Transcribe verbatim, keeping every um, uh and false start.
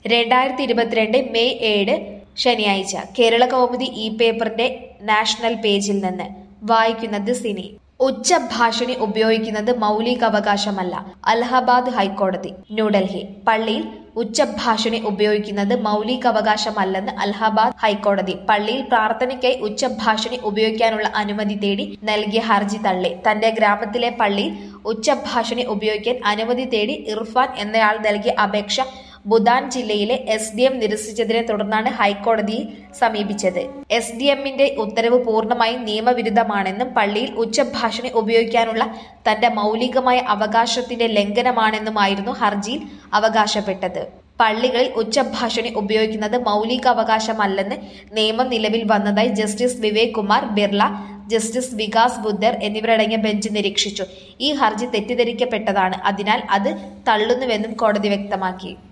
രണ്ടായിരത്തി ഇരുപത്തിരണ്ട് മെയ് ഏഴ് ശനിയാഴ്ച കേരള കൗമുദി ഈ പേപ്പറിന്റെ നാഷണൽ പേജിൽ നിന്ന് വായിക്കുന്നത് സിനി. ഉച്ചഭാഷിണി ഉപയോഗിക്കുന്നത് മൗലികാവകാശമല്ല. അലഹബാദ് ഹൈക്കോടതി. ന്യൂഡൽഹി. പള്ളിയിൽ ഉച്ചഭാഷിണി ഉപയോഗിക്കുന്നത് മൗലികാവകാശമല്ലെന്ന് അലഹബാദ് ഹൈക്കോടതി. പള്ളിയിൽ പ്രാർത്ഥനയ്ക്കായി ഉച്ചഭാഷിണി ഉപയോഗിക്കാനുള്ള അനുമതി തേടി നൽകിയ ഹർജി തള്ളി. തന്റെ ഗ്രാമത്തിലെ പള്ളിയിൽ ഉച്ചഭാഷിണി ഉപയോഗിക്കാൻ അനുമതി തേടി ഇർഫാൻ എന്നയാൾ നൽകിയ അപേക്ഷ ബുധാൻ ജില്ലയിലെ എസ് ഡി എം നിരസിച്ചതിനെ തുടർന്നാണ് ഹൈക്കോടതിയെ സമീപിച്ചത്. എസ് ഡി എമ്മിന്റെ ഉത്തരവ് പൂർണ്ണമായും നിയമവിരുദ്ധമാണെന്നും പള്ളിയിൽ ഉച്ചഭാഷിണി ഉപയോഗിക്കാനുള്ള തന്റെ മൗലികമായ അവകാശത്തിന്റെ ലംഘനമാണെന്നുമായിരുന്നു ഹർജിയിൽ അവകാശപ്പെട്ടത്. പള്ളികളിൽ ഉച്ചഭാഷിണി ഉപയോഗിക്കുന്നത് മൗലികാവകാശമല്ലെന്ന് നിയമം നിലവിൽ വന്നതായി ജസ്റ്റിസ് വിവേക് കുമാർ ബിർള, ജസ്റ്റിസ് വികാസ് ബുദ്ധർ എന്നിവരടങ്ങിയ ബെഞ്ച് നിരീക്ഷിച്ചു. ഈ ഹർജി തെറ്റിദ്ധരിക്കപ്പെട്ടതാണ്, അതിനാൽ അത് തള്ളുന്നുവെന്നും കോടതി വ്യക്തമാക്കി.